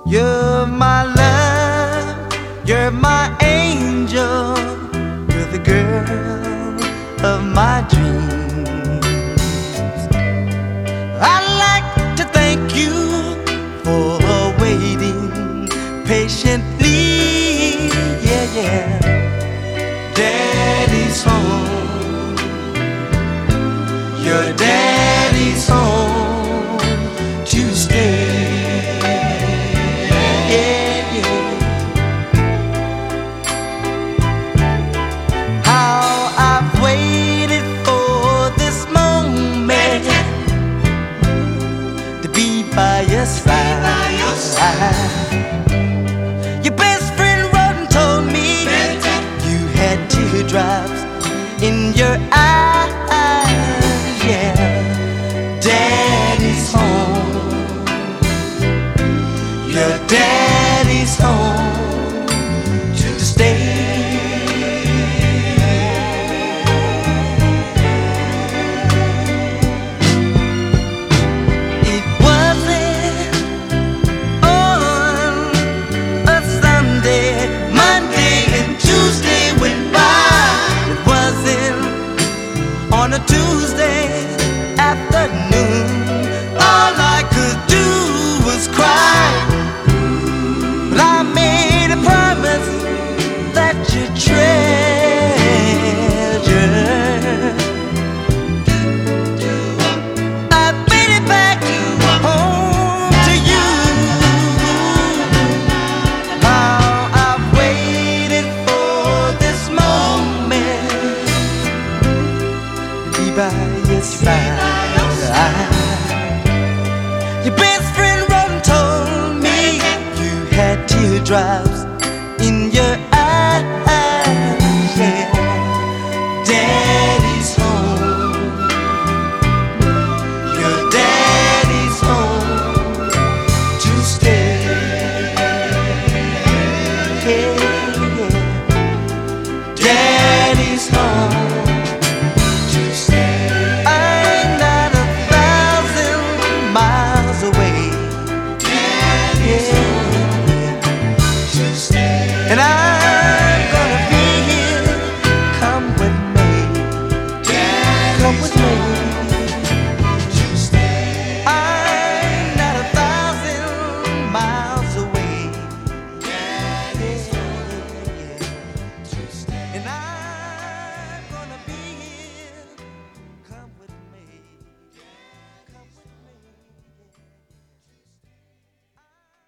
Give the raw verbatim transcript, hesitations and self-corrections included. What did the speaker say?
You're my love, you're my angel, you're the girl of my dreams. I'd like to thank you for waiting patiently, yeah, yeah. Daddy's home, your daddy's home to stay. By your side, by your side. Your best friend wrote and told me you had teardrops in your eyes, yeah. Daddy's home, your daddy's home to stay. On a Tuesday afternoon, all I could do was cry. But I made a promise that you treasure. I made it back home to you. Now I've waited for this moment by your side. Your best friend wrote and told me you had teardrops